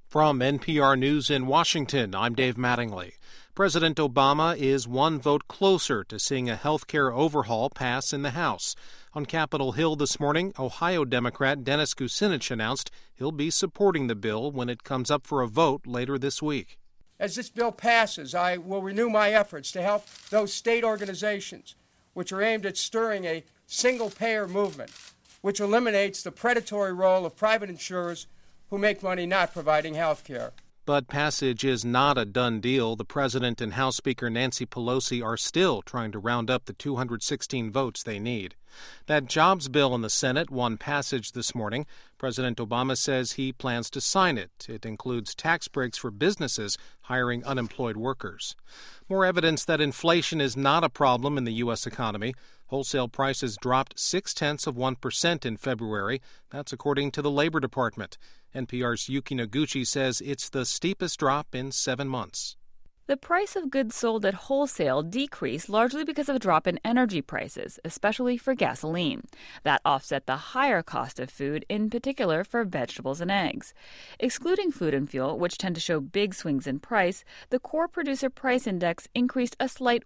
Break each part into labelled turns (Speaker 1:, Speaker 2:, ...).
Speaker 1: From NPR News in Washington, I'm Dave Mattingly. President Obama is one vote closer to seeing a health care overhaul pass in the House. On Capitol Hill this morning, Ohio Democrat Dennis Kucinich announced he'll be supporting the bill when it comes up for a vote later this week.
Speaker 2: As this bill passes, I will renew my efforts to help those state organizations which are aimed at stirring a single-payer movement, which eliminates the predatory role of private insurers who make money not providing health care.
Speaker 1: But passage is not a done deal. The president and House Speaker Nancy Pelosi are still trying to round up the 216 votes they need. That jobs bill in the Senate won passage this morning. President Obama says he plans to sign it. It includes tax breaks for businesses hiring unemployed workers. More evidence that inflation is not a problem in the U.S. economy. Wholesale prices dropped 0.6% in February. That's according to the Labor Department. NPR's Yuki Noguchi says it's the steepest drop in 7 months.
Speaker 3: The price of goods sold at wholesale decreased largely because of a drop in energy prices, especially for gasoline. That offset the higher cost of food, in particular for vegetables and eggs. Excluding food and fuel, which tend to show big swings in price, the core producer price index increased a slight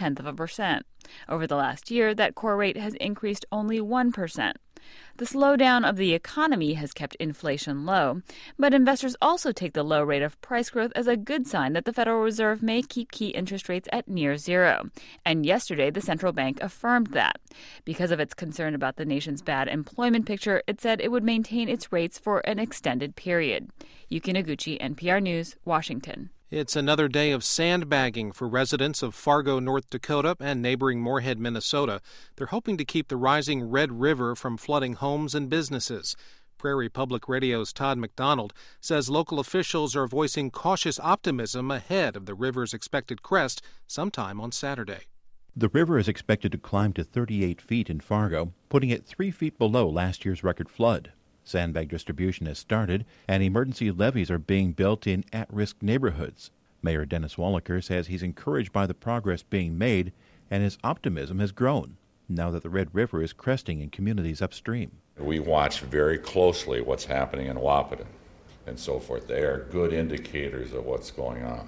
Speaker 3: 0.1%. Over the last year, that core rate has increased only 1%. The slowdown of the economy has kept inflation low, but investors also take the low rate of price growth as a good sign that the Federal Reserve may keep key interest rates at near zero. And yesterday, the central bank affirmed that. Because of its concern about the nation's bad employment picture, it said it would maintain its rates for an extended period. Yuki Noguchi, NPR News, Washington.
Speaker 1: It's another day of sandbagging for residents of Fargo, North Dakota and neighboring Moorhead, Minnesota. They're hoping to keep the rising Red River from flooding homes and businesses. Prairie Public Radio's Todd McDonald says local officials are voicing cautious optimism ahead of the river's expected crest sometime on Saturday.
Speaker 4: The river is expected to climb to 38 feet in Fargo, putting it 3 feet below last year's record flood. Sandbag distribution has started, and emergency levees are being built in at-risk neighborhoods. Mayor Dennis Wallaker says he's encouraged by the progress being made, and his optimism has grown now that the Red River is cresting in communities upstream.
Speaker 5: We watch very closely what's happening in Wahpeton and so forth. They are good indicators of what's going on.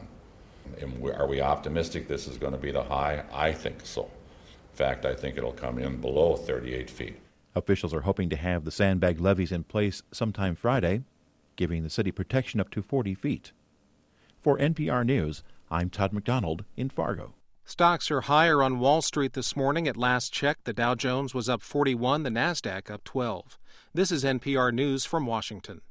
Speaker 5: And are we optimistic this is going to be the high? I think so. In fact, I think it'll come in below 38 feet.
Speaker 4: Officials are hoping to have the sandbag levees in place sometime Friday, giving the city protection up to 40 feet. For NPR News, I'm Todd McDonald in Fargo.
Speaker 1: Stocks are higher on Wall Street this morning. At last check, the Dow Jones was up 41, the Nasdaq up 12. This is NPR News from Washington.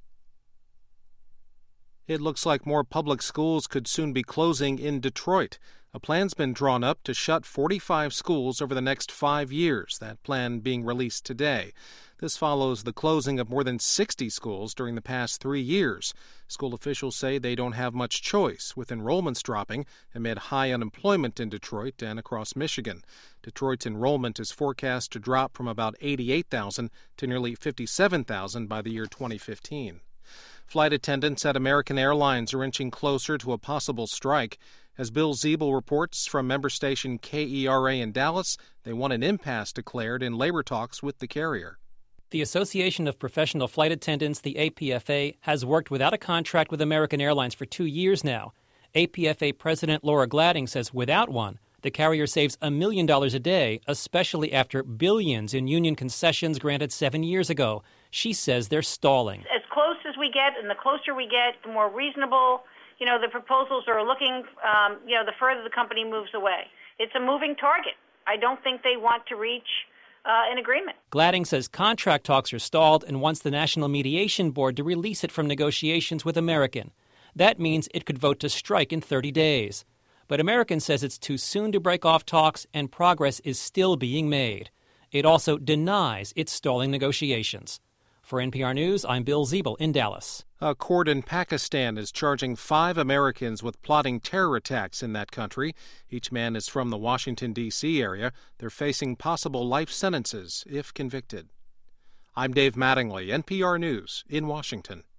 Speaker 1: It looks like more public schools could soon be closing in Detroit. A plan's been drawn up to shut 45 schools over the next 5 years, that plan being released today. This follows the closing of more than 60 schools during the past 3 years. School officials say they don't have much choice, with enrollments dropping amid high unemployment in Detroit and across Michigan. Detroit's enrollment is forecast to drop from about 88,000 to nearly 57,000 by the year 2015. Flight attendants at American Airlines are inching closer to a possible strike. As Bill Ziebel reports from member station KERA in Dallas, they want an impasse declared in labor talks with the carrier.
Speaker 6: The Association of Professional Flight Attendants, the APFA, has worked without a contract with American Airlines for 2 years now. APFA President Laura Gladding says without one, the carrier saves $1 million a day, especially after billions in union concessions granted 7 years ago. She says they're stalling.
Speaker 7: As close as we get and the closer we get, the more reasonable, the proposals are looking, the further the company moves away. It's a moving target. I don't think they want to reach an agreement.
Speaker 6: Gladding says contract talks are stalled and wants the National Mediation Board to release it from negotiations with American. That means it could vote to strike in 30 days. But American says it's too soon to break off talks and progress is still being made. It also denies it's stalling negotiations. For NPR News, I'm Bill Ziebel in Dallas.
Speaker 1: A court in Pakistan is charging 5 Americans with plotting terror attacks in that country. Each man is from the Washington, D.C. area. They're facing possible life sentences if convicted. I'm Dave Mattingly, NPR News in Washington.